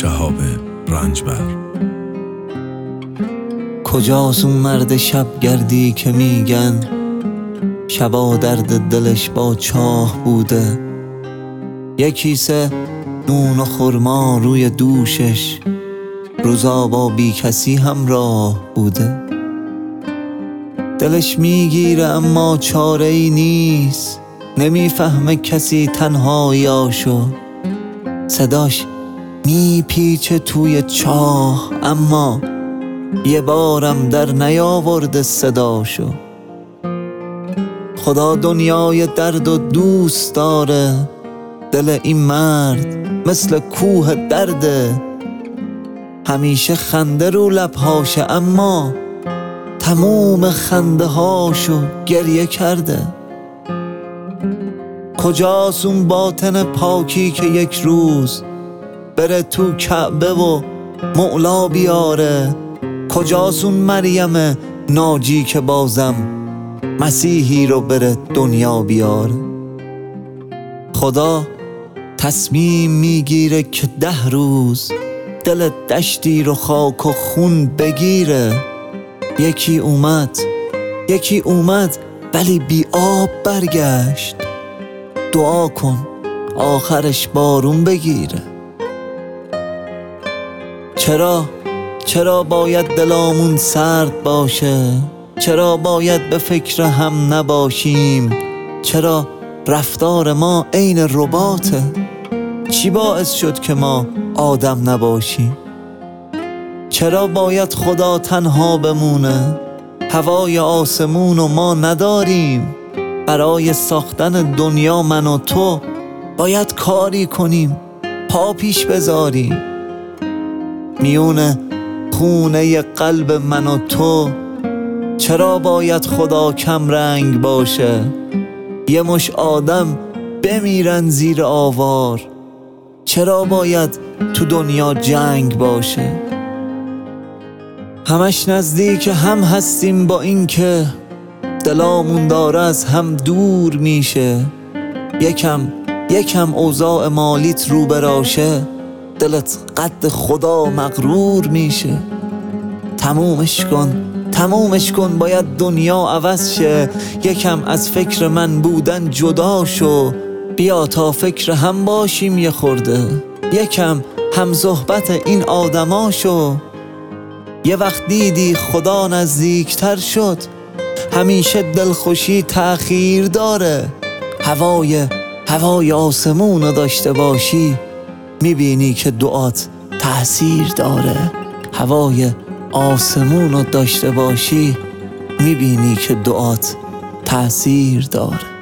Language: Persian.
شهاب رنجبر. کجاست اون مرد شبگردی که میگن شبا درد دلش با چاه بوده، یه کیسه نون و خرما روی دوشش، روزا با بی کسی همراه بوده. دلش میگیره اما چاره ای نیست، نمیفهمه کسی تنهاییاشو، صداش میپیچه توی چاه اما یه بارم در نیاورده صداشو. خدا دنیای درد و دوست داره، دل این مرد مثل کوه درده، همیشه خنده رو لبهاشه اما تموم خنده هاشو گریه کرده. کجاست اون باطن پاکی که یک روز بره تو کعبه و مولا بیاره؟ کجاست اون مریم ناجی که بازم مسیحی رو بره دنیا بیاره؟ خدا تصمیم میگیره که 10 روز دل دشتی رو خاک و خون بگیره. یکی اومد ولی بی آب برگشت، دعا کن آخرش بارون بگیره. چرا باید دلامون سرد باشه؟ چرا باید به فکر هم نباشیم؟ چرا رفتار ما عین رباته؟ چی باعث شد که ما آدم نباشیم؟ چرا باید خدا تنها بمونه؟ هوای آسمون و ما نداریم؟ برای ساختن دنیا من و تو باید کاری کنیم، پا پیش بذاریم. میونه خونه قلب من و تو چرا باید خدا کم رنگ باشه؟ یه مش آدم بمیرن زیر آوار، چرا باید تو دنیا جنگ باشه؟ همش نزدیک هم هستیم با این که دلامون داره از هم دور میشه. یکم اوضاع مالیت رو براشه، دلت قد خدا مغرور میشه. تمومش کن باید دنیا عوض شه. یکم از فکر من بودن جدا شو، بیا تا فکر هم باشیم یه خورده، یکم هم صحبت این آدما شو. یه وقت دیدی خدا نزدیکتر شد، همیشه دلخوشی تأخیر داره. هوای آسمونو داشته باشی، میبینی که دعات تأثیر داره. هوای آسمونو داشته باشی، میبینی که دعات تأثیر داره.